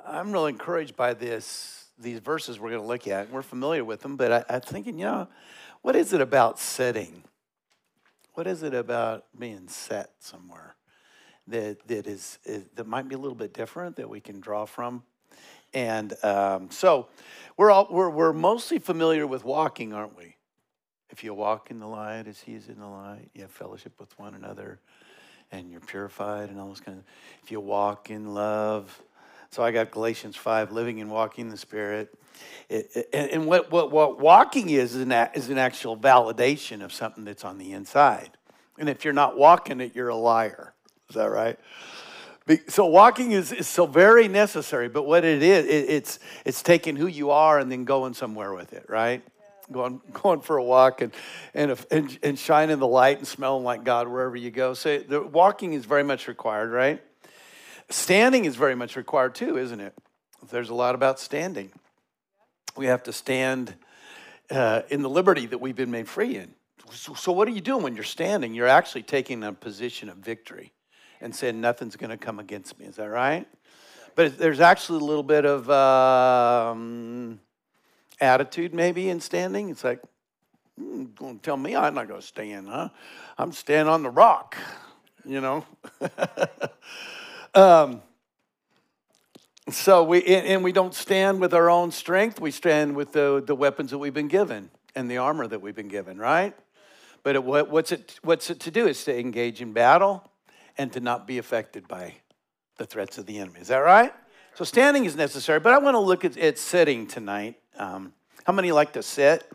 I'm really encouraged by these verses we're going to look at. We're familiar with them, but I'm thinking, what is it about sitting? What is it about being set somewhere that might be a little bit different that we can draw from? And so we're mostly familiar with walking, aren't we? If you walk in the light as he is in the light, you have fellowship with one another, and you're purified and all those kind of. If you walk in love, so I got Galatians 5, living and walking in the Spirit. And what walking is an actual validation of something that's on the inside. And if you're not walking it, you're a liar. Is that right? So walking is so very necessary. But what it is, it's taking who you are and then going somewhere with it, right? Going for a walk and shining the light and smelling like God wherever you go. So the walking is very much required, right? Standing is very much required too, isn't it? There's a lot about standing. We have to stand in the liberty that we've been made free in. So what are you doing when you're standing? You're actually taking a position of victory and saying nothing's going to come against me. Is that right? But there's actually a little bit of attitude maybe in standing. It's like, going to tell me I'm not going to stand, huh? I'm standing on the rock, So we don't stand with our own strength. We stand with the weapons that we've been given and the armor that we've been given, right? But what's it to do? Is to engage in battle and to not be affected by the threats of the enemy. Is that right? So standing is necessary. But I want to look at sitting tonight. How many like to sit?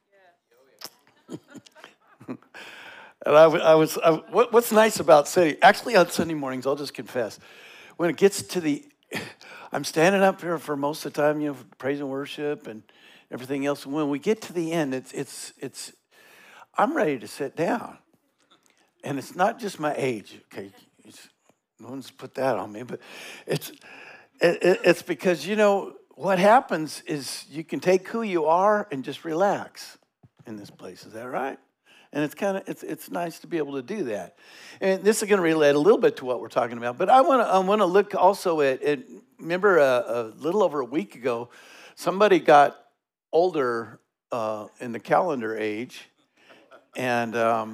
And what's nice about sitting? Actually, on Sunday mornings, I'll just confess, when it gets to I'm standing up here for most of the time, praise and worship and everything else. And when we get to the end, I'm ready to sit down. And it's not just my age, okay? No one's put that on me, but it's because, what happens is you can take who you are and just relax in this place. Is that right? And it's nice to be able to do that. And this is going to relate a little bit to what we're talking about. But I want to look also at remember a little over a week ago, somebody got older in the calendar age, and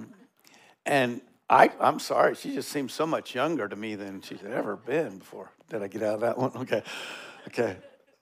I'm sorry, she just seems so much younger to me than she's ever been before. Did I get out of that one? Okay.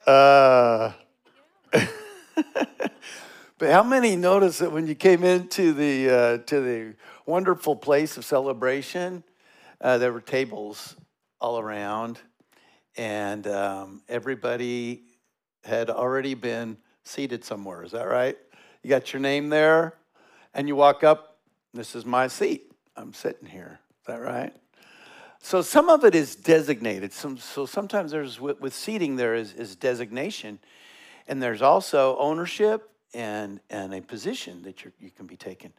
But how many noticed that when you came into the wonderful place of celebration, there were tables all around, and everybody had already been seated somewhere. Is that right? You got your name there, and you walk up. This is my seat. I'm sitting here. Is that right? So some of it is designated. So sometimes there's with seating there is designation, and there's also ownership and a position that you can be taken.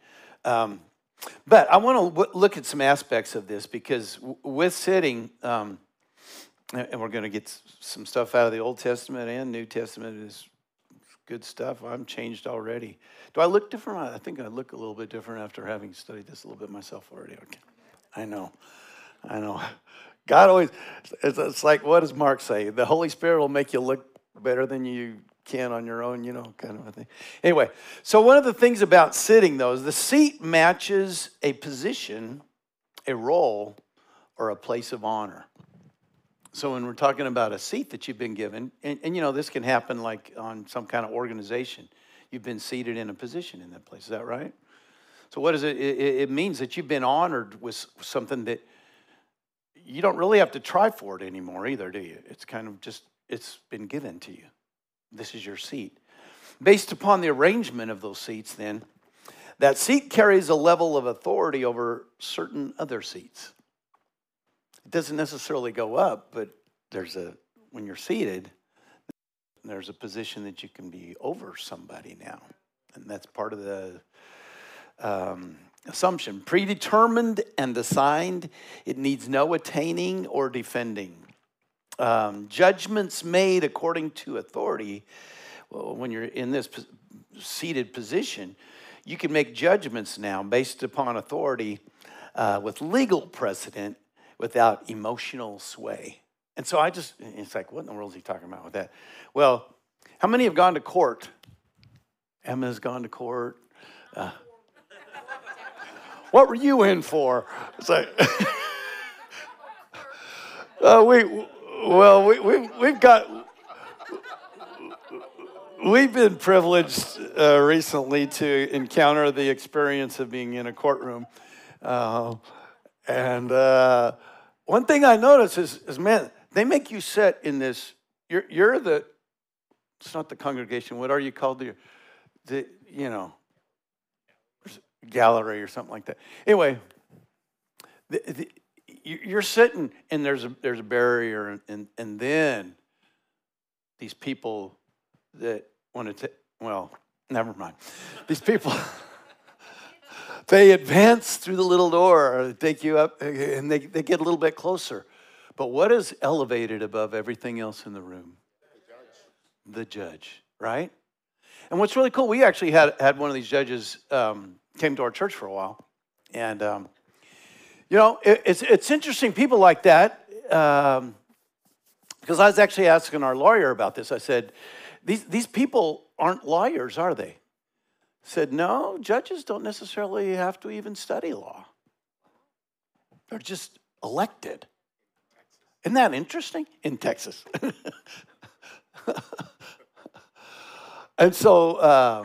But I want to look at some aspects of this because with sitting, and we're going to get some stuff out of the Old Testament and New Testament is good stuff. I'm changed already. Do I look different? I think I look a little bit different after having studied this a little bit myself already. Okay, I know. God always, it's like, what does Mark say? The Holy Spirit will make you look better than you can on your own, kind of a thing. Anyway, so one of the things about sitting, though, is the seat matches a position, a role, or a place of honor. So when we're talking about a seat that you've been given, and this can happen like on some kind of organization. You've been seated in a position in that place. Is that right? So what is it? It means that you've been honored with something that you don't really have to try for it anymore either, do you? It's kind of just, it's been given to you. This is your seat. Based upon the arrangement of those seats, then, that seat carries a level of authority over certain other seats. It doesn't necessarily go up, but when you're seated, there's a position that you can be over somebody now. And that's part of the assumption. Predetermined and assigned, it needs no attaining or defending. Judgments made according to authority. Well, when you're in this seated position, you can make judgments now based upon authority with legal precedent without emotional sway. And so it's like, what in the world is he talking about with that? Well, how many have gone to court? Emma's gone to court. What were you in for? It's like, we've been privileged recently to encounter the experience of being in a courtroom. And one thing I notice is, man, they make you sit in this, it's not the congregation, what are you called? Gallery or something like that. Anyway, you're sitting and there's a barrier, and then these people that want to never mind. These people, they advance through the little door, they take you up, and they get a little bit closer. But what is elevated above everything else in the room? The judge, right? And what's really cool, we actually had one of these judges came to our church for a while. And, it's interesting, people like that, because I was actually asking our lawyer about this. I said, these people aren't lawyers, are they? Said, no, judges don't necessarily have to even study law. They're just elected. Isn't that interesting? In Texas. And so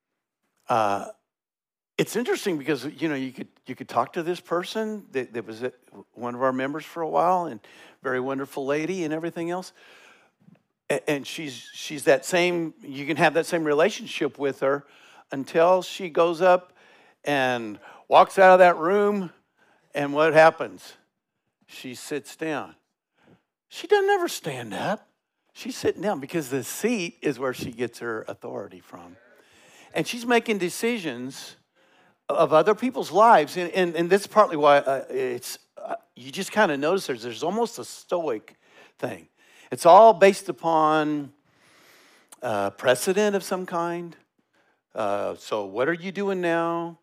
it's interesting because, you could talk to this person that was one of our members for a while, and very wonderful lady and everything else. And she's that same, you can have that same relationship with her until she goes up and walks out of that room, and what happens? She sits down. She doesn't ever stand up. She's sitting down because the seat is where she gets her authority from. And she's making decisions of other people's lives. And that's partly why you just kind of notice there's almost a stoic thing. It's all based upon precedent of some kind. So what are you doing now?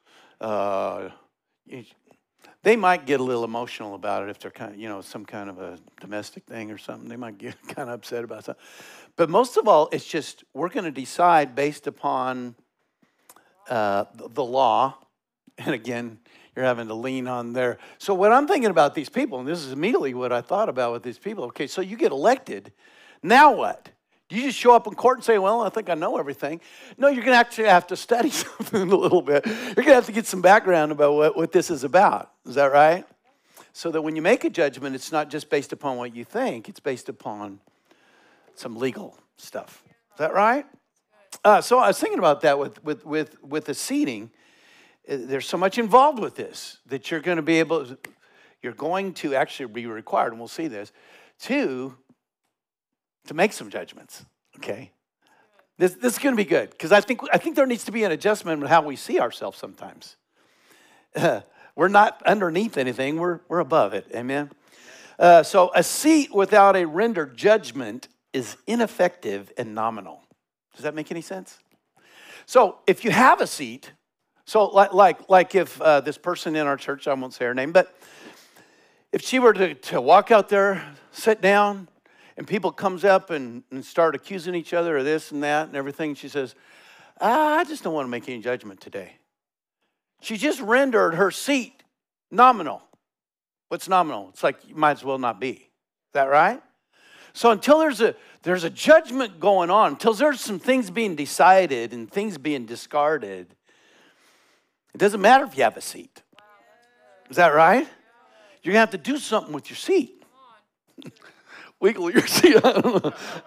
They might get a little emotional about it if they're kind of, some kind of a domestic thing or something. They might get kind of upset about something. But most of all, it's just we're going to decide based upon the law. And again, you're having to lean on there. So what I'm thinking about these people, and this is immediately what I thought about with these people. Okay, so you get elected. Now what? You just show up in court and say, well, I think I know everything. No, you're going to actually have to study something a little bit. You're going to have to get some background about what this is about. Is that right? So that when you make a judgment, it's not just based upon what you think. It's based upon some legal stuff. Is that right? So I was thinking about that with the seating. There's so much involved with this that you're going to actually be required, and we'll see this, to make some judgments, okay? This is going to be good, because I think there needs to be an adjustment in how we see ourselves sometimes. We're not underneath anything, we're above it, amen? So a seat without a rendered judgment is ineffective and nominal. Does that make any sense? So if you have a seat, so like if this person in our church, I won't say her name, but if she were to walk out there, sit down, and people comes up and start accusing each other of this and that and everything, she says, I just don't want to make any judgment today. She just rendered her seat nominal. What's nominal? It's like you might as well not be. Is that right? So until there's a judgment going on, until there's some things being decided and things being discarded, it doesn't matter if you have a seat. Is that right? You're going to have to do something with your seat. Wiggle your seat. I don't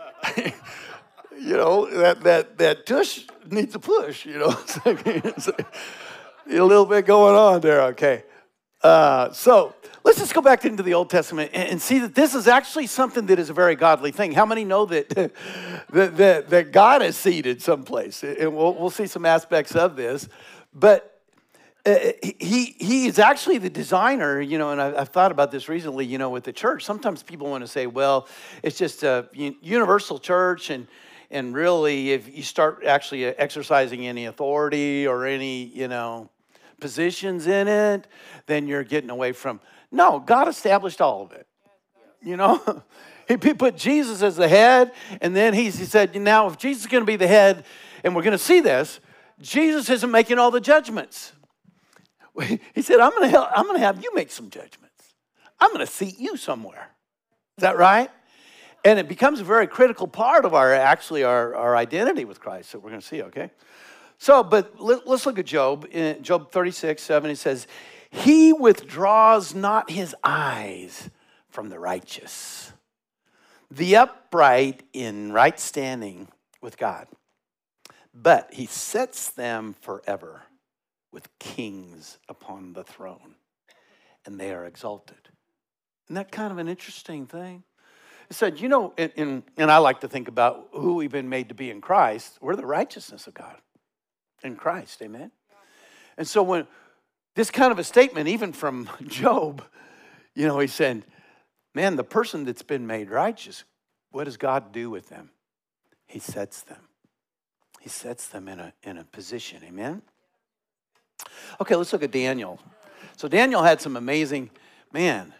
know. That tush needs a push, It's like a little bit going on there, okay. So let's just go back into the Old Testament and see that this is actually something that is a very godly thing. How many know that God is seated someplace? And we'll see some aspects of this. But he is actually the designer, and I've thought about this recently, with the church. Sometimes people want to say, well, it's just a universal church, and really if you start actually exercising any authority or any, positions in it, then you're getting away from. No, God established all of it. He put Jesus as the head, and then he said, now if Jesus is going to be the head, and we're going to see this, Jesus isn't making all the judgments. He said, I'm going to have you make some judgments. I'm going to seat you somewhere. Is that right? And it becomes a very critical part of our identity with Christ that we're going to see, okay? So, but let's look at Job. In Job 36:7, it says, he withdraws not his eyes from the righteous, the upright in right standing with God, but he sets them forever with kings upon the throne, and they are exalted. Isn't that kind of an interesting thing? It said, you know, and I like to think about who we've been made to be in Christ. We're the righteousness of God in Christ, amen? And so when this kind of a statement, even from Job, you know, he said, man, the person that's been made righteous, what does God do with them? He sets them. He sets them in a position, amen? Okay, let's look at Daniel. So Daniel had some amazing, man,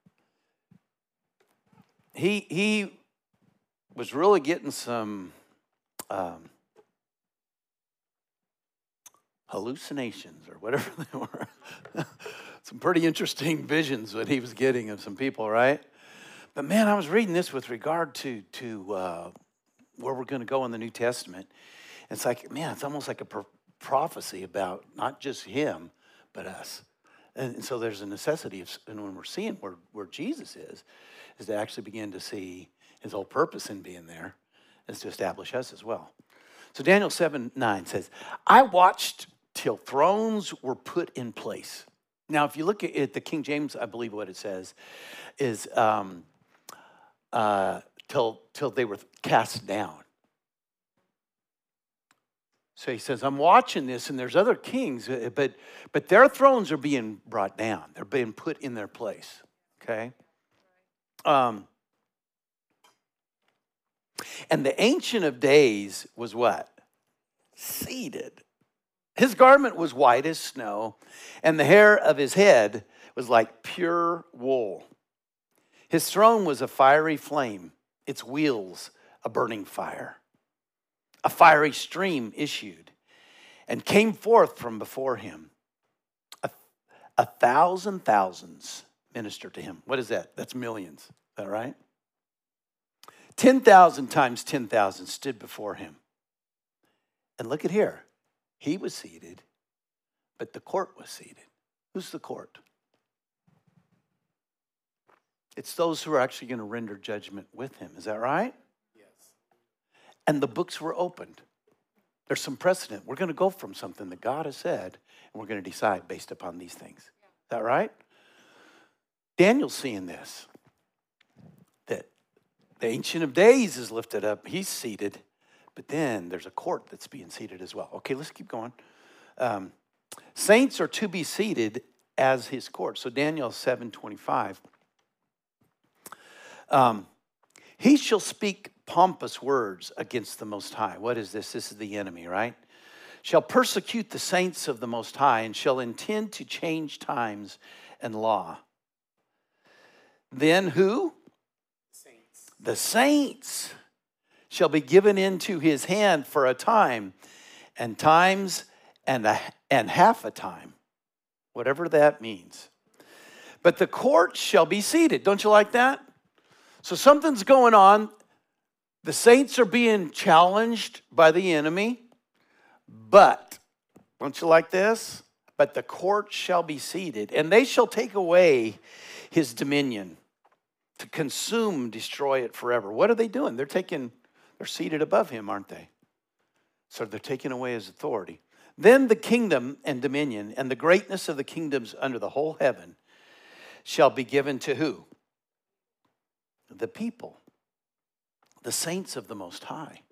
he was really getting some hallucinations or whatever they were. Some pretty interesting visions that he was getting of some people, right? But man, I was reading this with regard to where we're going to go in the New Testament. It's like, man, it's almost like a prophecy about not just him, but us. And so there's a necessity of, and when we're seeing where Jesus is to actually begin to see his whole purpose in being there is to establish us as well. So Daniel 7:9 says, I watched till thrones were put in place. Now, if you look at the King James, I believe what it says is till they were cast down. So he says, I'm watching this, and there's other kings, but their thrones are being brought down. They're being put in their place, okay? And the Ancient of Days was what? Seated. His garment was white as snow, and the hair of his head was like pure wool. His throne was a fiery flame, its wheels a burning fire. A fiery stream issued and came forth from before him. A thousand thousands ministered to him. What is that? That's millions. Is that right? 10,000 times 10,000 stood before him. And look at here. He was seated, but the court was seated. Who's the court? It's those who are actually going to render judgment with him. Is that right? And the books were opened. There's some precedent. We're going to go from something that God has said, and we're going to decide based upon these things. Is that right? Daniel's seeing this, that the Ancient of Days is lifted up. He's seated, but then there's a court that's being seated as well. Okay, let's keep going. Saints are to be seated as his court. So Daniel 7:25. He shall speak pompous words against the Most High. What is this? This is the enemy, right? Shall persecute the saints of the Most High and shall intend to change times and law. Then who? Saints. The saints shall be given into his hand for a time and times and half a time, whatever that means. But the court shall be seated. Don't you like that? So something's going on. The saints are being challenged by the enemy, but, don't you like this? But the court shall be seated, and they shall take away his dominion to consume, destroy it forever. What are they doing? They're seated above him, aren't they? So they're taking away his authority. Then the kingdom and dominion and the greatness of the kingdoms under the whole heaven shall be given to who? The people. The saints of the Most High.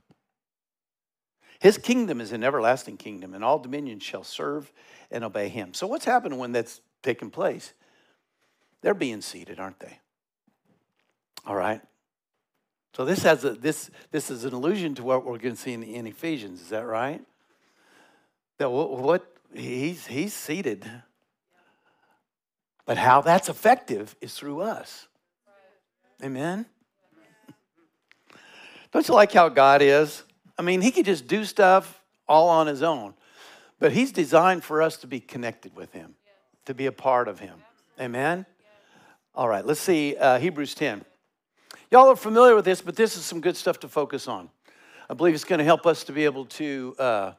His kingdom is an everlasting kingdom, and all dominions shall serve and obey him. So what's happening when that's taking place? They're being seated, aren't they? All right. So this is an allusion to what we're going to see in Ephesians. Is that right? That what he's seated, but how that's effective is through us. Amen. Don't you like how God is? I mean, he could just do stuff all on his own. But he's designed for us to be connected with him, to be a part of him. Amen? All right, let's see Hebrews 10. Y'all are familiar with this, but this is some good stuff to focus on. I believe it's going to help us to be able to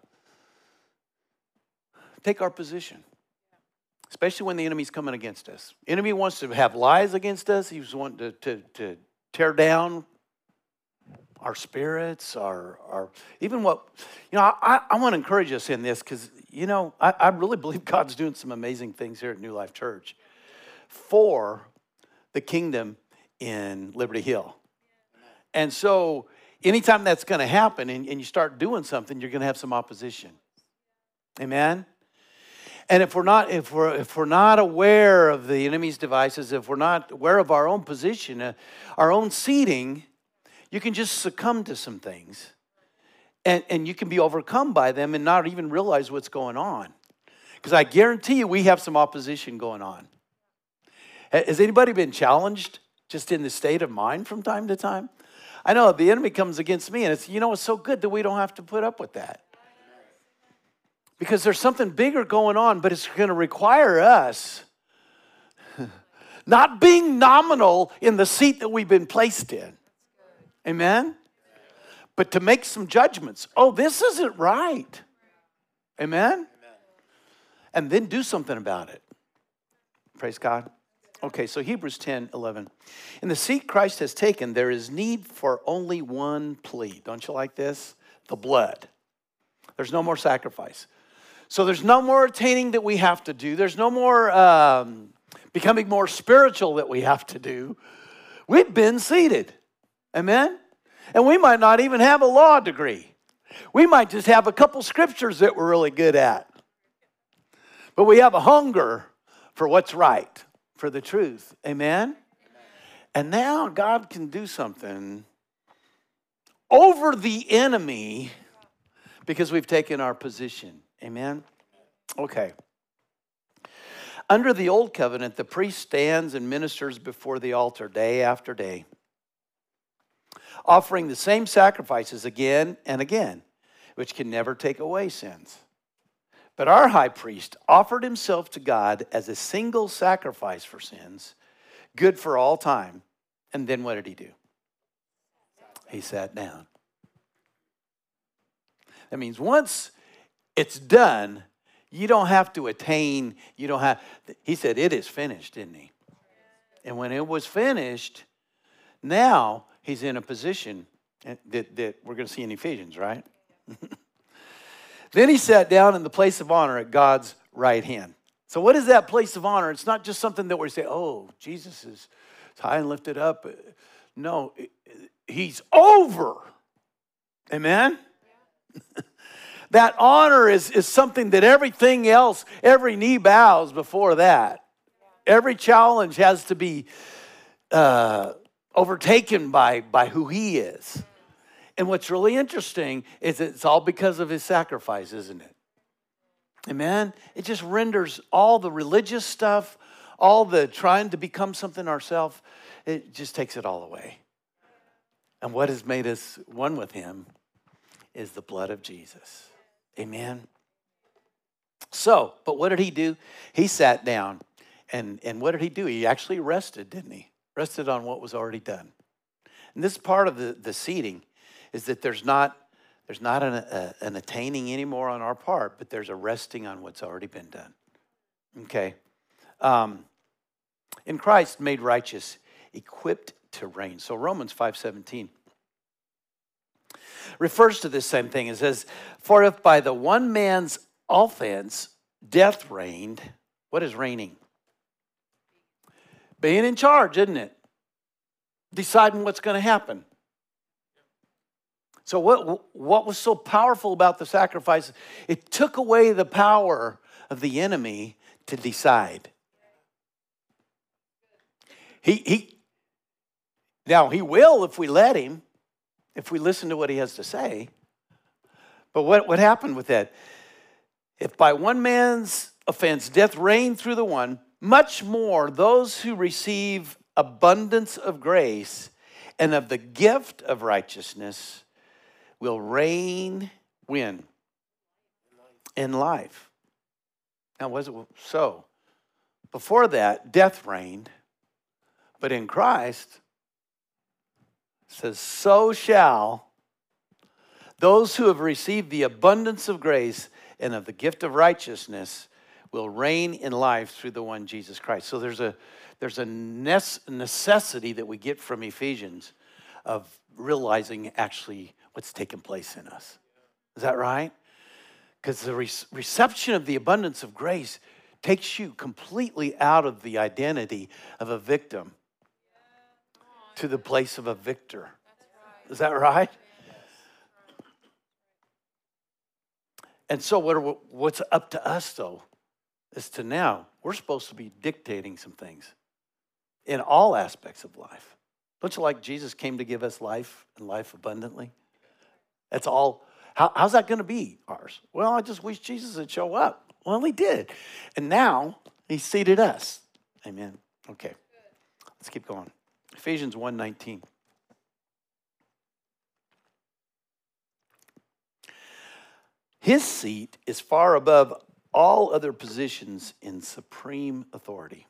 take our position, especially when the enemy's coming against us. The enemy wants to have lies against us. He's wanting to tear down our spirits, our even what, I want to encourage us in this because, I really believe God's doing some amazing things here at New Life Church for the kingdom in Liberty Hill. And so anytime that's going to happen and you start doing something, you're going to have some opposition. Amen? And if we're not aware of the enemy's devices, if we're not aware of our own position, our own seating, you can just succumb to some things. And you can be overcome by them and not even realize what's going on. Because I guarantee you we have some opposition going on. Has anybody been challenged just in the state of mind from time to time? I know the enemy comes against me and it's so good that we don't have to put up with that. Because there's something bigger going on, but it's going to require us not being nominal in the seat that we've been placed in. Amen? But to make some judgments. Oh, this isn't right. Amen? And then do something about it. Praise God. Okay, so Hebrews 10:11. In the seat Christ has taken, there is need for only one plea. Don't you like this? The blood. There's no more sacrifice. So there's no more attaining that we have to do. There's no more becoming more spiritual that we have to do. We've been seated. Amen? And we might not even have a law degree. We might just have a couple scriptures that we're really good at. But we have a hunger for what's right, for the truth. Amen? And now God can do something over the enemy because we've taken our position. Amen? Okay. Under the old covenant, the priest stands and ministers before the altar day after day, offering the same sacrifices again and again, which can never take away sins. But our high priest offered himself to God as a single sacrifice for sins, good for all time. And then what did he do? He sat down. That means once it's done, you don't have to attain, he said it is finished, didn't he? And when it was finished, now he's in a position that we're going to see in Ephesians, right? Then he sat down in the place of honor at God's right hand. So what is that place of honor? It's not just something that we say, oh, Jesus is high and lifted up. No, he's over. Amen? That honor is something that everything else, every knee bows before that. Every challenge has to be overtaken by who he is. And what's really interesting is it's all because of his sacrifice, isn't it? Amen? It just renders all the religious stuff, all the trying to become something ourselves, it just takes it all away. And what has made us one with him is the blood of Jesus. Amen? So, but what did he do? He sat down. And what did he do? He actually rested, didn't he? Rested on what was already done. And this part of the seating is that there's not an attaining anymore on our part, but there's a resting on what's already been done. Okay. In Christ, made righteous, equipped to reign. So Romans 5:17 refers to this same thing. It says, for if by the one man's offense death reigned, what is reigning? Being in charge, isn't it? Deciding what's going to happen. So what was so powerful about the sacrifice? It took away the power of the enemy to decide. Now he will if we let him, if we listen to what he has to say. But what happened with that? If by one man's offense death reigned through the one, much more those who receive abundance of grace and of the gift of righteousness will reign when? In life. Now, was it so? Before that, death reigned, but in Christ, it says, so shall those who have received the abundance of grace and of the gift of righteousness will reign in life through the one Jesus Christ. So there's a necessity that we get from Ephesians of realizing actually what's taking place in us. Is that right? Because the reception of the abundance of grace takes you completely out of the identity of a victim to the place of a victor. Is that right? And so what's up to us, though, is to now, we're supposed to be dictating some things in all aspects of life. Don't you like Jesus came to give us life and life abundantly? That's all. How's that going to be ours? Well, I just wish Jesus would show up. Well, he did. And now he seated us. Amen. Okay. Let's keep going. Ephesians 1:19. His seat is far above all other positions in supreme authority.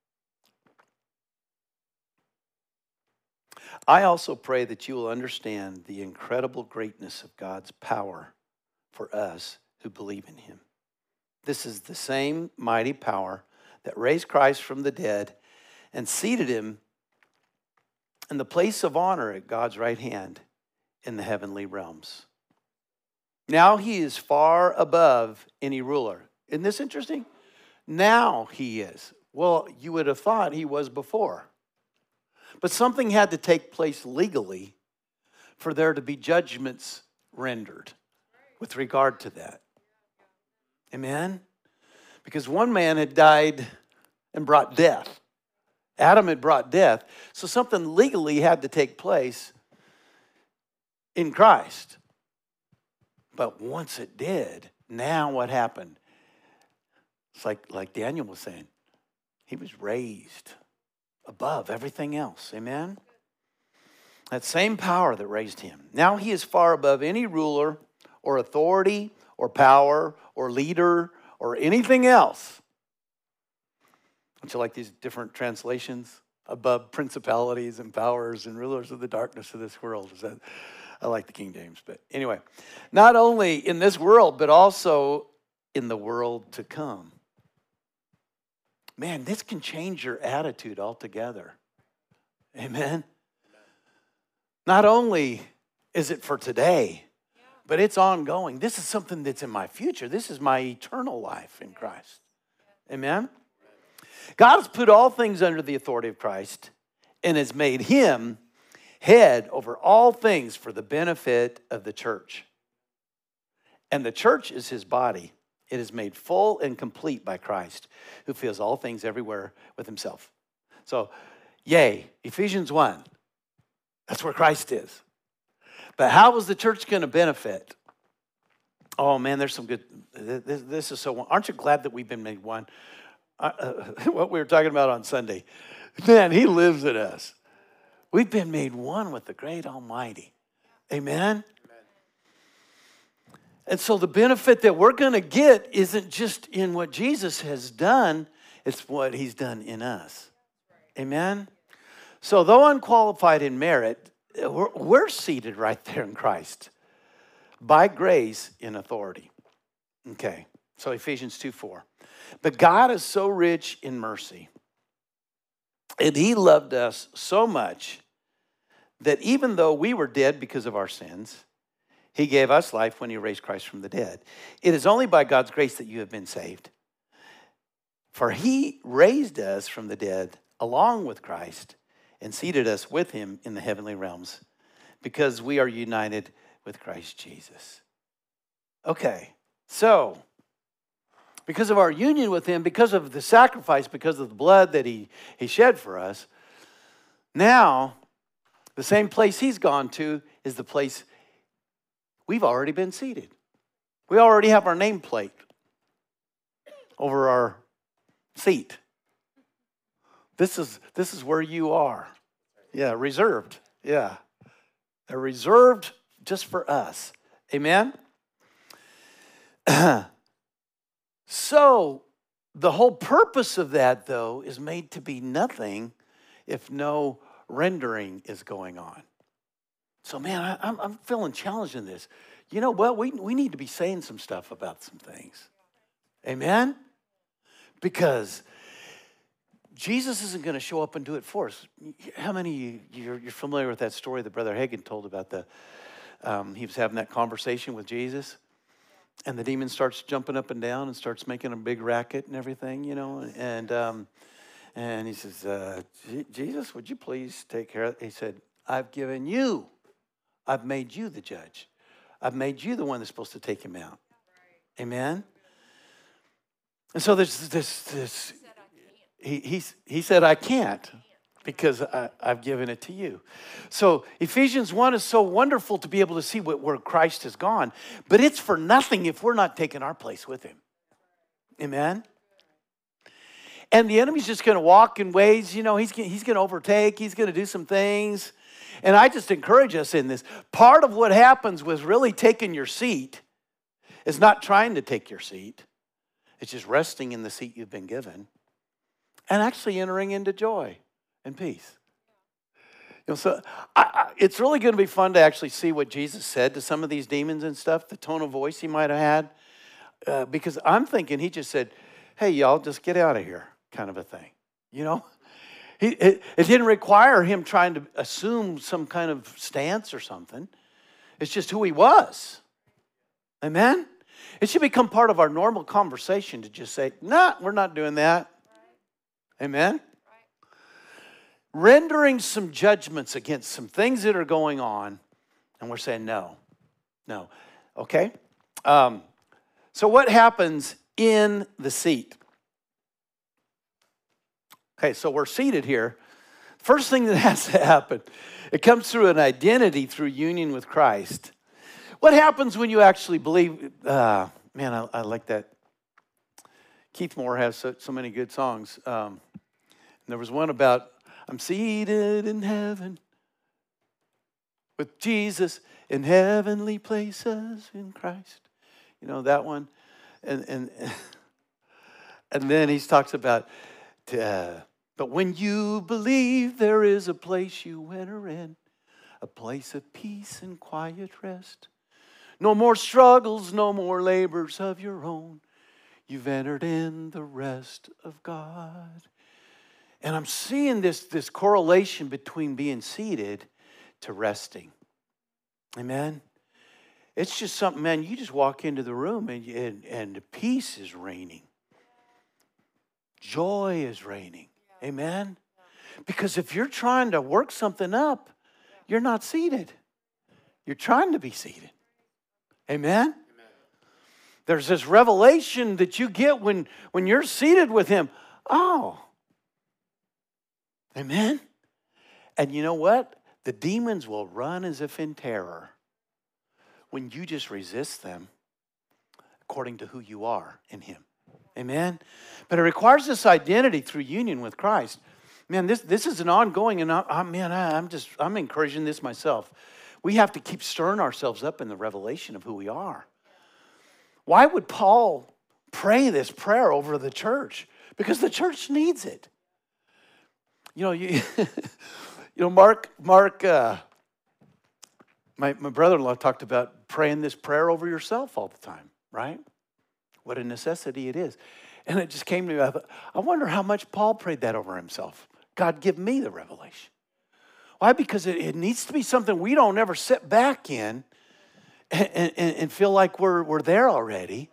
I also pray that you will understand the incredible greatness of God's power for us who believe in him. This is the same mighty power that raised Christ from the dead and seated him in the place of honor at God's right hand in the heavenly realms. Now he is far above any ruler. Isn't this interesting? Now he is. Well, you would have thought he was before. But something had to take place legally for there to be judgments rendered with regard to that. Amen? Because one man had died and brought death. Adam had brought death. So something legally had to take place in Christ. But once it did, now what happened? It's like Daniel was saying. He was raised above everything else. Amen? That same power that raised him. Now he is far above any ruler or authority or power or leader or anything else. Don't you like these different translations? Above principalities and powers and rulers of the darkness of this world. I like the King James, but anyway. Not only in this world, but also in the world to come. Man, this can change your attitude altogether. Amen? Not only is it for today, but it's ongoing. This is something that's in my future. This is my eternal life in Christ. Amen? God has put all things under the authority of Christ and has made him head over all things for the benefit of the church. And the church is his body. It is made full and complete by Christ, who fills all things everywhere with himself. So, yay, Ephesians 1. That's where Christ is. But how is the church going to benefit? Oh, man, there's some good. This is so. Aren't you glad that we've been made one? What we were talking about on Sunday. Man, he lives in us. We've been made one with the great Almighty. Amen? And so the benefit that we're going to get isn't just in what Jesus has done, it's what he's done in us. Amen? So though unqualified in merit, we're seated right there in Christ by grace in authority. Okay, so Ephesians 2:4. But God is so rich in mercy, and he loved us so much that even though we were dead because of our sins, he gave us life when he raised Christ from the dead. It is only by God's grace that you have been saved. For he raised us from the dead along with Christ and seated us with him in the heavenly realms because we are united with Christ Jesus. Okay, so because of our union with him, because of the sacrifice, because of the blood that he shed for us, now the same place he's gone to is the place we've already been seated. We already have our nameplate over our seat. This is where you are. Yeah, reserved. Yeah. They're reserved just for us. Amen? So, the whole purpose of that, though, is made to be nothing if no rendering is going on. So, man, I'm feeling challenged in this. You know what? We need to be saying some stuff about some things. Amen? Because Jesus isn't going to show up and do it for us. How many you're familiar with that story that Brother Hagin told about he was having that conversation with Jesus, and the demon starts jumping up and down and starts making a big racket and everything, and he says, Jesus, would you please take care of it? He said, I've made you the judge. I've made you the one that's supposed to take him out. Amen? And so there's this he said, I can't because I've given it to you. So Ephesians 1 is so wonderful to be able to see where Christ has gone, but it's for nothing if we're not taking our place with him. Amen? And the enemy's just going to walk in ways, he's going to overtake, he's going to do some things. And I just encourage us in this. Part of what happens with really taking your seat is not trying to take your seat. It's just resting in the seat you've been given and actually entering into joy and peace. So it's really going to be fun to actually see what Jesus said to some of these demons and stuff, the tone of voice he might have had. Because I'm thinking he just said, hey, y'all, just get out of here, kind of a thing. It didn't require him trying to assume some kind of stance or something. It's just who he was. Amen? It should become part of our normal conversation to just say, nah, we're not doing that. Amen? Rendering some judgments against some things that are going on, and we're saying no. Okay? So what happens in the seat? Okay, so we're seated here. First thing that has to happen, it comes through an identity through union with Christ. What happens when you actually believe? I like that. Keith Moore has so many good songs. There was one about, I'm seated in heaven with Jesus in heavenly places in Christ. You know that one? And then he talks about, but when you believe there is a place you enter in, a place of peace and quiet rest. No more struggles, no more labors of your own. You've entered in the rest of God. And I'm seeing this correlation between being seated to resting. Amen? It's just something, man, you just walk into the room and peace is reigning. Joy is reigning. Amen? Because if you're trying to work something up, you're not seated. You're trying to be seated. Amen? There's this revelation that you get when you're seated with him. Oh. Amen? And you know what? The demons will run as if in terror when you just resist them according to who you are in him. Amen? But it requires this identity through union with Christ. Man, this is an ongoing, and I'm encouraging this myself. We have to keep stirring ourselves up in the revelation of who we are. Why would Paul pray this prayer over the church? Because the church needs it. Mark, my brother-in-law talked about praying this prayer over yourself all the time, right? What a necessity it is. And it just came to me, I thought, I wonder how much Paul prayed that over himself. God, give me the revelation. Why? Because it needs to be something we don't ever sit back in and feel like we're there already.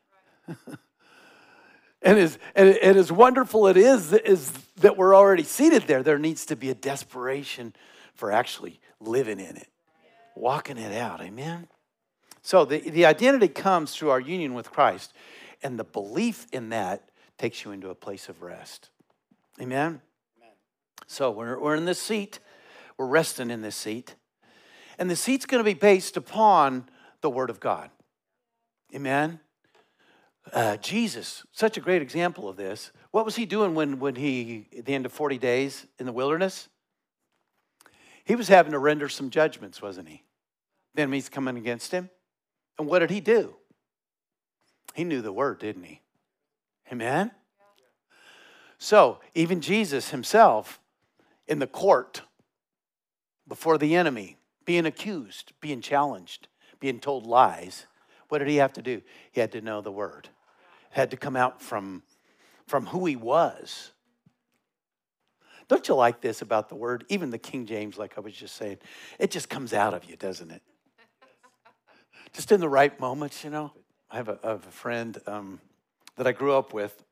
And as wonderful it is that we're already seated there needs to be a desperation for actually living in it, walking it out. Amen? So the identity comes through our union with Christ, and the belief in that takes you into a place of rest. Amen? So we're in this seat. We're resting in this seat. And the seat's going to be based upon the Word of God. Amen? Jesus, such a great example of this. What was he doing when he, at the end of 40 days in the wilderness? He was having to render some judgments, wasn't he? The enemy's coming against him. And what did he do? He knew the word, didn't he? Amen? So, even Jesus himself in the court before the enemy, being accused, being challenged, being told lies, what did he have to do? He had to know the word. Had to come out from who he was. Don't you like this about the word? Even the King James, like I was just saying, it just comes out of you, doesn't it? Just in the right moments, you know. I have a friend that I grew up with.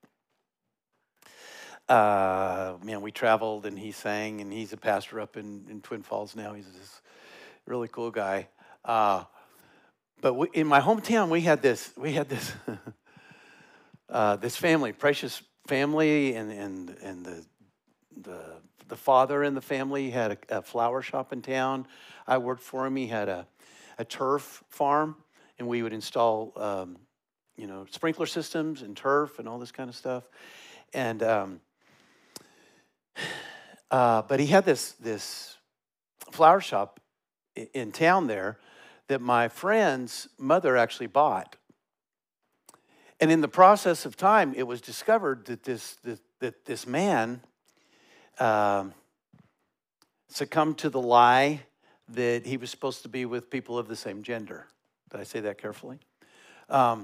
We traveled and he sang, and he's a pastor up in Twin Falls now. He's this really cool guy. But in my hometown, we had this this family, precious family, and the father in the family had a flower shop in town. I worked for him. He had a turf farm, and we would install sprinkler systems and turf and all this kind of stuff. And but he had this flower shop in town there that my friend's mother actually bought. And in the process of time, it was discovered that this man succumbed to the lie that he was supposed to be with people of the same gender. Did I say that carefully? And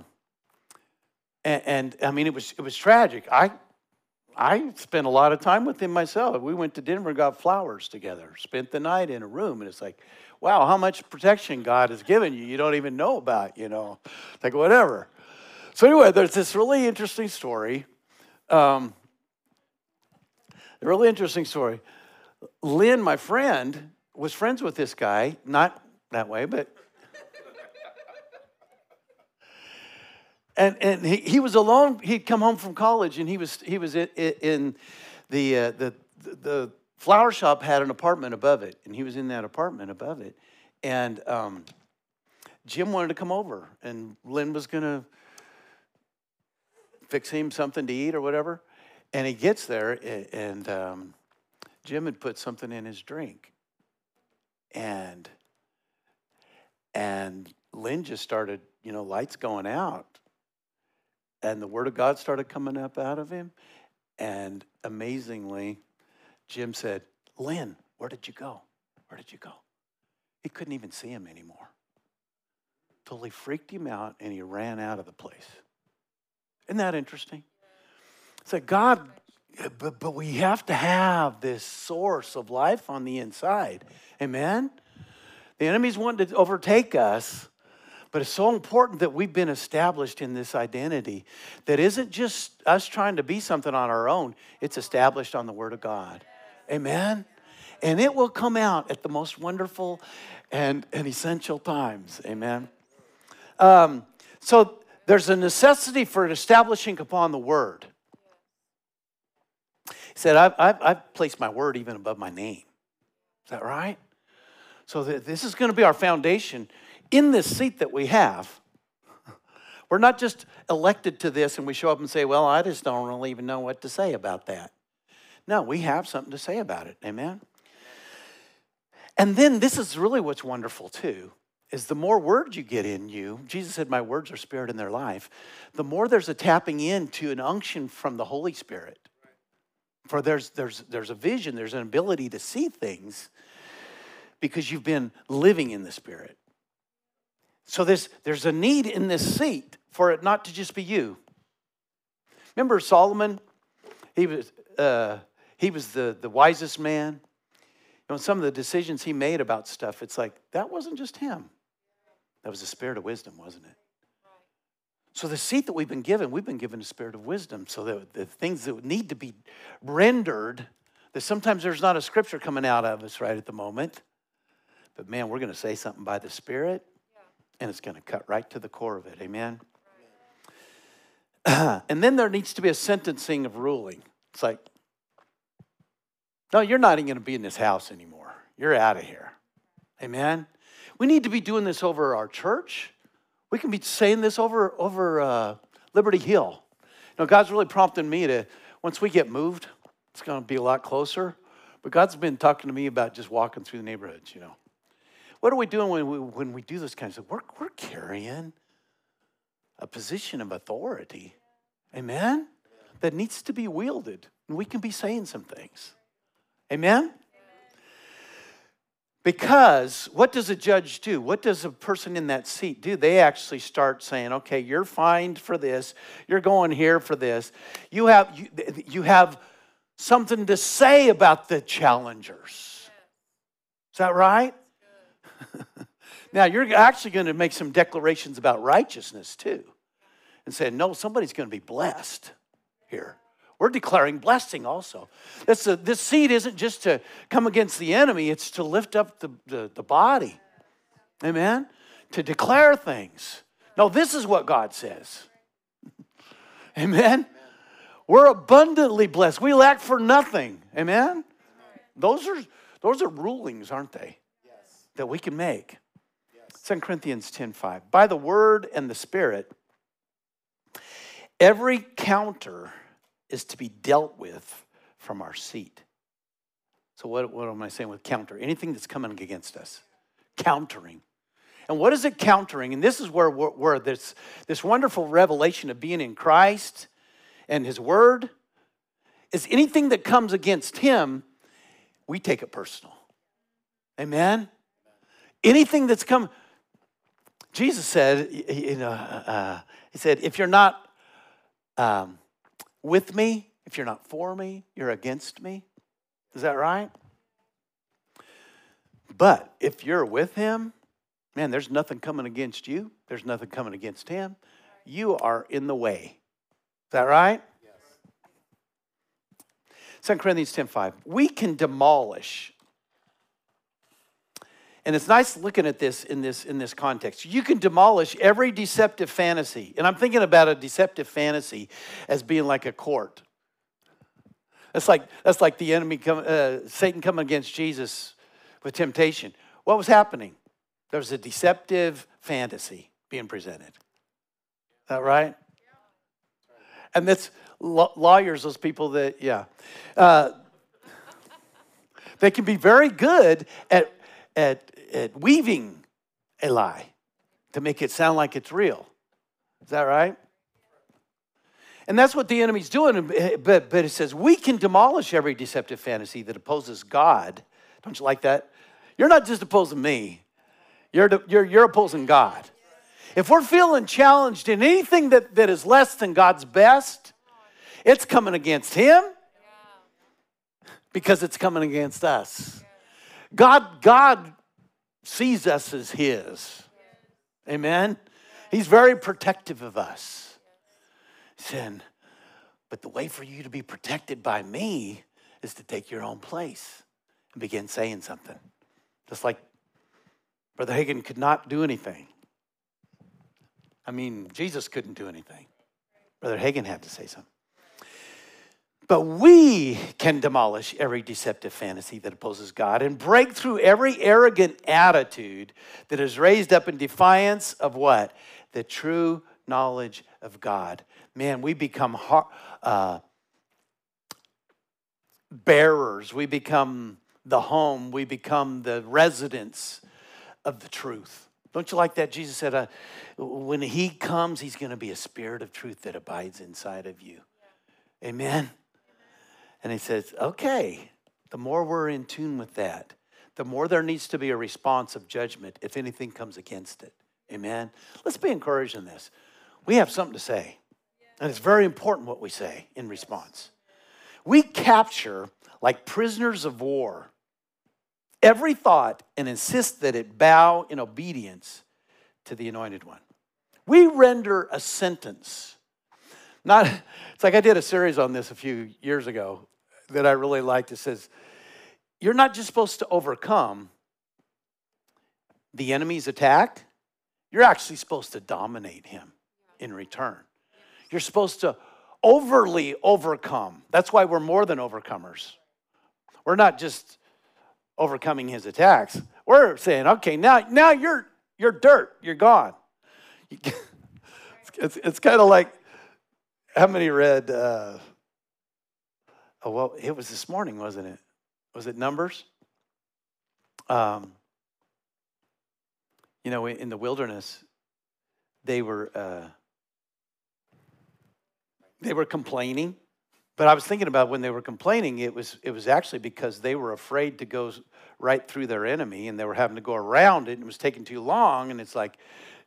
I mean, it was tragic. I spent a lot of time with him myself. We went to Denver, got flowers together, spent the night in a room, and it's like, wow, how much protection God has given you you don't even know about, like whatever. So anyway, there's this really interesting story. Lynn, my friend, was friends with this guy, not that way, but and he was alone. He'd come home from college, and he was in the flower shop had an apartment above it, and he was in that apartment above it, and Jim wanted to come over, and Lynn was gonna fix him something to eat or whatever, and he gets there, and Jim had put something in his drink, and Lynn just started, lights going out. And the word of God started coming up out of him. And amazingly, Jim said, Lynn, where did you go? Where did you go? He couldn't even see him anymore. Totally freaked him out, and he ran out of the place. Isn't that interesting? It's like God, but we have to have this source of life on the inside. Amen? The enemy's wanting to overtake us. But it's so important that we've been established in this identity that isn't just us trying to be something on our own. It's established on the Word of God. Amen? And it will come out at the most wonderful and essential times. Amen? So there's a necessity for establishing upon the Word. He said, I've placed my Word even above my name. Is that right? So this is going to be our foundation. In this seat that we have, we're not just elected to this and we show up and say, well, I just don't really even know what to say about that. No, we have something to say about it. Amen? And then this is really what's wonderful too, is the more words you get in you, Jesus said, my words are spirit in their life, the more there's a tapping into an unction from the Holy Spirit. For there's a vision, there's an ability to see things because you've been living in the Spirit. So there's a need in this seat for it not to just be you. Remember Solomon? He was the wisest man. Some of the decisions he made about stuff, it's like, that wasn't just him. That was the spirit of wisdom, wasn't it? So the seat that we've been given a spirit of wisdom, so that the things that need to be rendered, that sometimes there's not a scripture coming out of us right at the moment, but man, we're going to say something by the Spirit, and it's going to cut right to the core of it. Amen? And then there needs to be a sentencing of ruling. It's like, no, you're not even going to be in this house anymore. You're out of here. Amen? We need to be doing this over our church. We can be saying this over Liberty Hill. God's really prompting me to, once we get moved, it's going to be a lot closer. But God's been talking to me about just walking through the neighborhoods, you know. What are we doing when we do this kind of stuff? We're carrying a position of authority, amen, that needs to be wielded. And we can be saying some things, amen? Because what does a judge do? What does a person in that seat do? They actually start saying, okay, you're fined for this. You're going here for this. You have something to say about the challengers. Is that right? Now, you're actually going to make some declarations about righteousness too. And say, no, somebody's going to be blessed here. We're declaring blessing also. This seed isn't just to come against the enemy. It's to lift up the body. Amen? To declare things. No, this is what God says. Amen? We're abundantly blessed. We lack for nothing. Amen? Those are rulings, aren't they? That we can make. 2 Corinthians 10:5. By the word and the Spirit, every counter is to be dealt with from our seat. So what am I saying with counter? Anything that's coming against us. Countering. And what is it countering? And this is where this wonderful revelation of being in Christ and His Word is anything that comes against Him, we take it personal. Amen? Anything that's come, Jesus said, He said, if you're not with me, if you're not for me, you're against me. Is that right? But if you're with Him, man, there's nothing coming against you. There's nothing coming against Him. You are in the way. Is that right? Yes. 2 Corinthians 10:5. We can demolish. And it's nice looking at this in this context. You can demolish every deceptive fantasy. And I'm thinking about a deceptive fantasy as being like a court. That's like the enemy, Satan coming against Jesus with temptation. What was happening? There was a deceptive fantasy being presented. Is that right? And that's lawyers, those people that, they can be very good at weaving a lie to make it sound like it's real. Is that right? And that's what the enemy's doing. But it says, we can demolish every deceptive fantasy that opposes God. Don't you like that? You're not just opposing me. You're opposing God. If we're feeling challenged in anything that is less than God's best, it's coming against Him because it's coming against us. God sees us as His. Amen? He's very protective of us. He said, but the way for you to be protected by me is to take your own place and begin saying something. Just like Brother Hagin could not do anything. I mean, Jesus couldn't do anything. Brother Hagin had to say something. But we can demolish every deceptive fantasy that opposes God and break through every arrogant attitude that is raised up in defiance of what? The true knowledge of God. Man, we become bearers. We become the home. We become the residents of the truth. Don't you like that? Jesus said, when He comes, He's going to be a spirit of truth that abides inside of you. Amen? And He says, okay, the more we're in tune with that, the more there needs to be a response of judgment if anything comes against it. Amen? Let's be encouraged in this. We have something to say. And it's very important what we say in response. We capture, like prisoners of war, every thought and insist that it bow in obedience to the Anointed One. We render a sentence. It's like I did a series on this a few years ago that I really liked. It says, you're not just supposed to overcome the enemy's attack. You're actually supposed to dominate him in return. You're supposed to overly overcome. That's why we're more than overcomers. We're not just overcoming his attacks. We're saying, okay, now you're dirt. You're gone. It's kind of like, how many read, it was this morning, wasn't it? was it Numbers? In the wilderness, they were complaining. But I was thinking about when they were complaining, it was actually because they were afraid to go right through their enemy, and they were having to go around it, and it was taking too long. And it's like,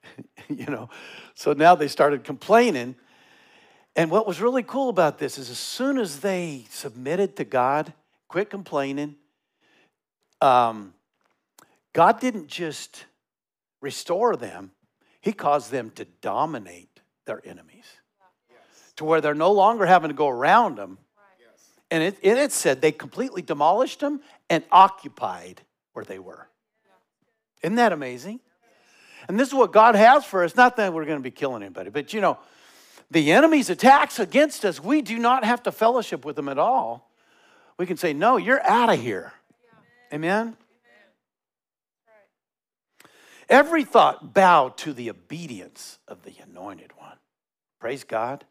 so now they started complaining. And what was really cool about this is as soon as they submitted to God, quit complaining, God didn't just restore them, he caused them to dominate their enemies. To where they're no longer having to go around them. And it said they completely demolished them and occupied where they were. Isn't that amazing? And this is what God has for us. Not that we're going to be killing anybody, but the enemy's attacks against us, we do not have to fellowship with them at all. We can say, no, you're out of here. Amen? Every thought bow to the obedience of the Anointed One. Praise God.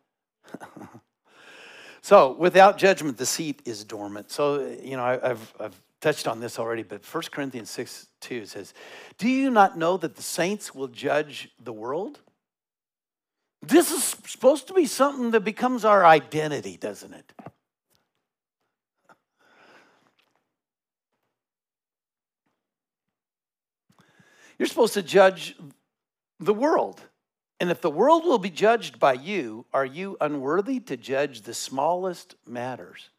So, without judgment, the seat is dormant. So, I've touched on this already, but 1 Corinthians 6:2 says, do you not know that the saints will judge the world? This is supposed to be something that becomes our identity, doesn't it? You're supposed to judge the world. And if the world will be judged by you, are you unworthy to judge the smallest matters?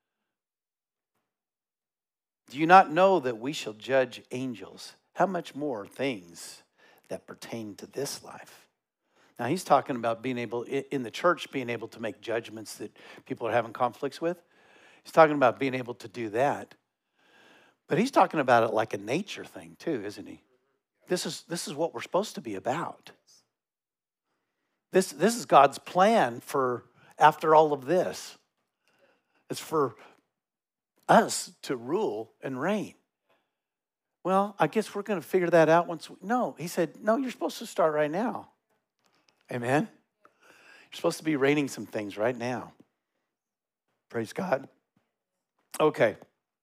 Do you not know that we shall judge angels? How much more things that pertain to this life? Now, he's talking about being able, in the church, being able to make judgments that people are having conflicts with. He's talking about being able to do that. But he's talking about it like a nature thing too, isn't he? This is what we're supposed to be about. This is God's plan for after all of this. It's for us to rule and reign. Well, I guess we're going to figure that out no, he said, no, you're supposed to start right now. Amen? You're supposed to be reigning some things right now. Praise God. Okay.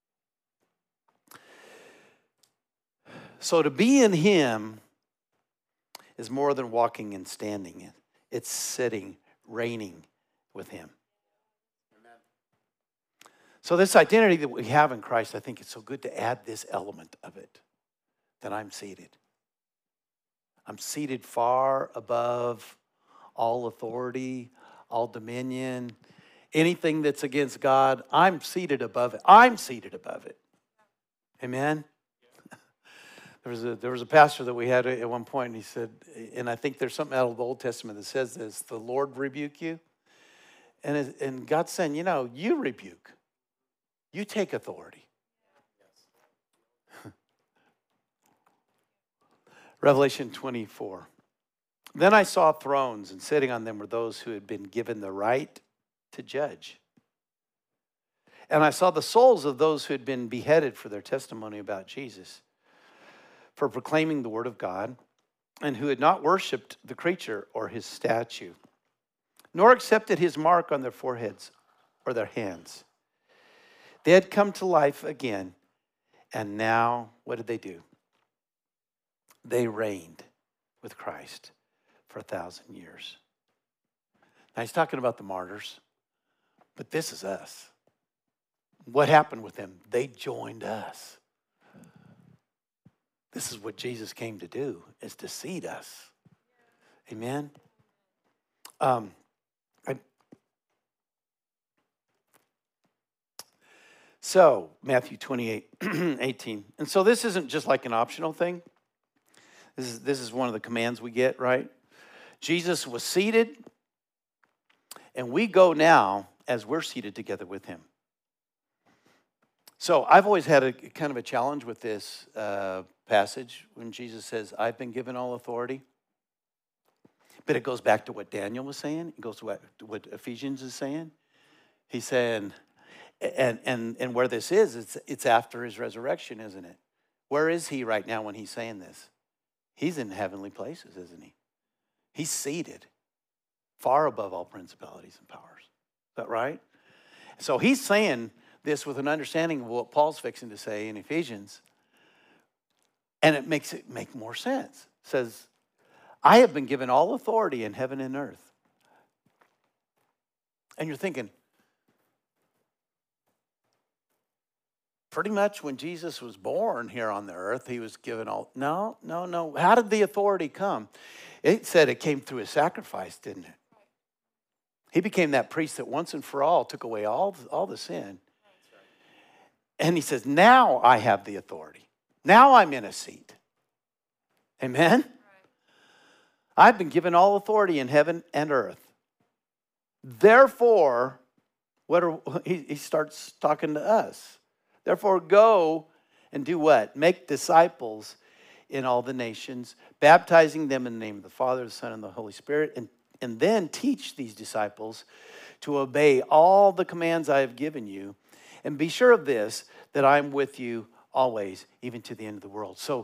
So to be in him is more than walking and standing. It's sitting, reigning with him. Amen. So this identity that we have in Christ, I think it's so good to add this element of it, that I'm seated. I'm seated far above all authority, all dominion, anything that's against God. I'm seated above it. I'm seated above it. Amen? There was a pastor that we had at one point, and he said, and I think there's something out of the Old Testament that says this, the Lord rebuke you. And God's saying, you rebuke. You take authority. Revelation 24. Then I saw thrones, and sitting on them were those who had been given the right to judge. And I saw the souls of those who had been beheaded for their testimony about Jesus, for proclaiming the word of God, and who had not worshipped the creature or his statue, nor accepted his mark on their foreheads or their hands. They had come to life again, and now what did they do? They reigned with Christ for 1,000 years. Now he's talking about the martyrs, but this is us. What happened with them? They joined us. This is what Jesus came to do, is to seat us. Amen? So, Matthew 28:18. And so this isn't just like an optional thing. This is one of the commands we get, right? Jesus was seated, and we go now as we're seated together with him. So I've always had a kind of a challenge with this passage when Jesus says, I've been given all authority. But it goes back to what Daniel was saying. It goes to what Ephesians is saying. He's saying, and where this is, it's after his resurrection, isn't it? Where is he right now when he's saying this? He's in heavenly places, isn't he? He's seated far above all principalities and powers. Is that right? So he's saying this with an understanding of what Paul's fixing to say in Ephesians, and it makes it make more sense. It says, I have been given all authority in heaven and earth. And you're thinking, pretty much when Jesus was born here on the earth, he was given all. No. How did the authority come? It said it came through his sacrifice, didn't it? He became that priest that once and for all took away all the sin. And he says, now I have the authority. Now I'm in a seat. Amen? I've been given all authority in heaven and earth. Therefore, he starts talking to us. Therefore, go and do what? Make disciples in all the nations, baptizing them in the name of the Father, the Son, and the Holy Spirit, and then teach these disciples to obey all the commands I have given you. And be sure of this, that I'm with you always, even to the end of the world. So,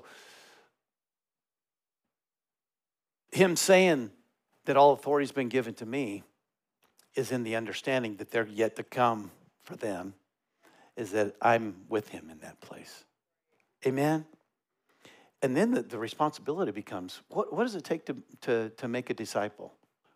him saying that all authority has been given to me is in the understanding that they're yet to come for them, is that I'm with him in that place. Amen? And then the responsibility becomes, what does it take to make a disciple?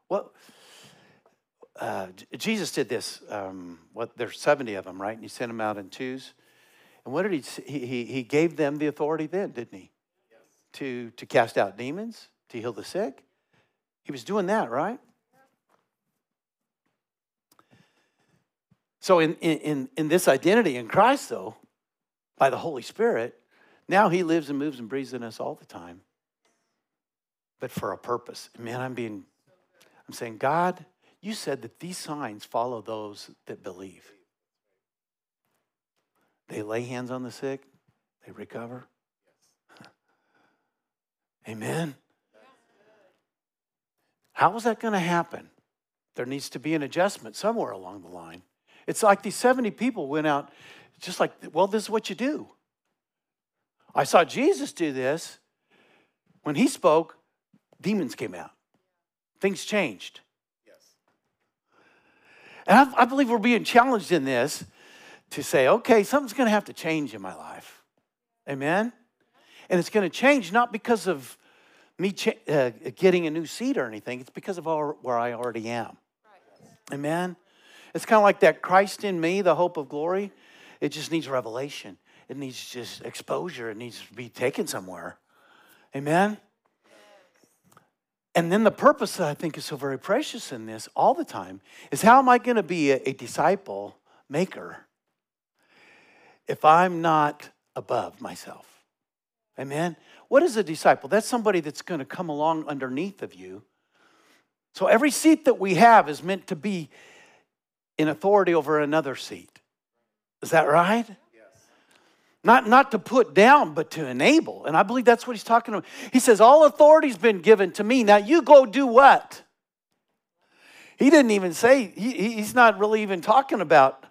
Jesus did this. There's 70 of them, right? And he sent them out in twos. And what did he gave them the authority then, didn't he? Yes. To cast out demons, to heal the sick. He was doing that, right? So in this identity in Christ, though, by the Holy Spirit, now he lives and moves and breathes in us all the time. But for a purpose. Man, I'm saying, God, you said that these signs follow those that believe. They lay hands on the sick, they recover. Amen. How is that going to happen? There needs to be an adjustment somewhere along the line. It's like these 70 people went out, just like, well, this is what you do. I saw Jesus do this. When he spoke, demons came out. Things changed. Yes. And I believe we're being challenged in this to say, okay, something's going to have to change in my life. Amen? And it's going to change not because of me getting a new seat or anything. It's because of where I already am. Right. Amen? It's kind of like that Christ in me, the hope of glory. It just needs revelation. It needs just exposure. It needs to be taken somewhere. Amen? And then the purpose that I think is so very precious in this all the time is, how am I going to be a disciple maker if I'm not above myself? Amen? What is a disciple? That's somebody that's going to come along underneath of you. So every seat that we have is meant to be in authority over another seat. Is that right? Not to put down, but to enable. And I believe that's what he's talking about. He says, all authority's been given to me. Now you go do what? He didn't even say, he's not really even talking about,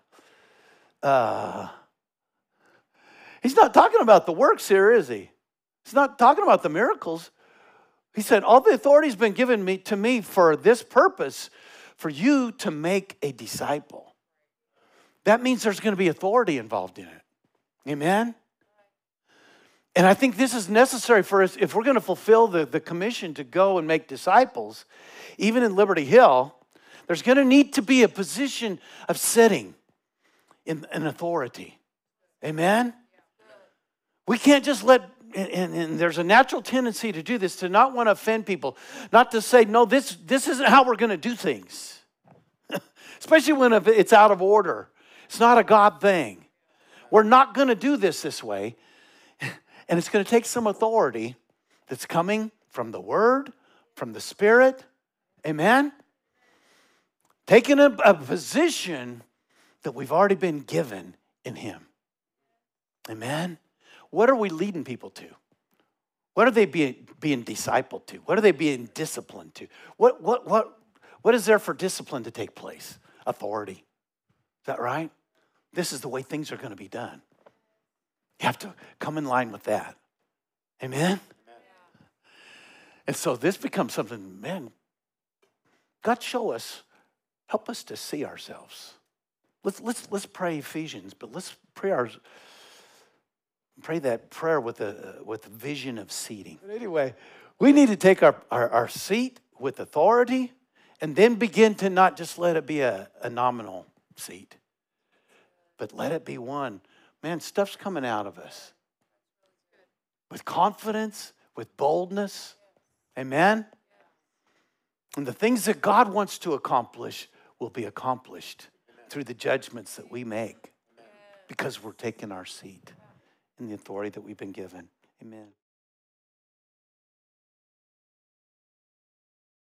he's not talking about the works here, is he? He's not talking about the miracles. He said, all the authority's been given to me for this purpose, for you to make a disciple. That means there's going to be authority involved in it. Amen? And I think this is necessary for us if we're going to fulfill the commission to go and make disciples. Even in Liberty Hill, there's going to need to be a position of sitting in authority. Amen? We can't just let, and there's a natural tendency to do this, to not want to offend people, not to say, no, this isn't how we're going to do things. Especially when it's out of order. It's not a God thing. We're not going to do this way. And it's going to take some authority that's coming from the Word, from the Spirit. Amen? Taking a position that we've already been given in Him. Amen? What are we leading people to? What are they being discipled to? What are they being disciplined to? What is there for discipline to take place? Authority. Is that right? This is the way things are going to be done. You have to come in line with that. Amen? And so this becomes something, man, God show us, help us to see ourselves. Let's pray Ephesians, but let's pray that prayer with a vision of seating. But anyway, we need to take our seat with authority and then begin to not just let it be a nominal seat, but let it be one. Man, stuff's coming out of us with confidence, with boldness. Amen? And the things that God wants to accomplish will be accomplished through the judgments that we make because we're taking our seat in the authority that we've been given. Amen.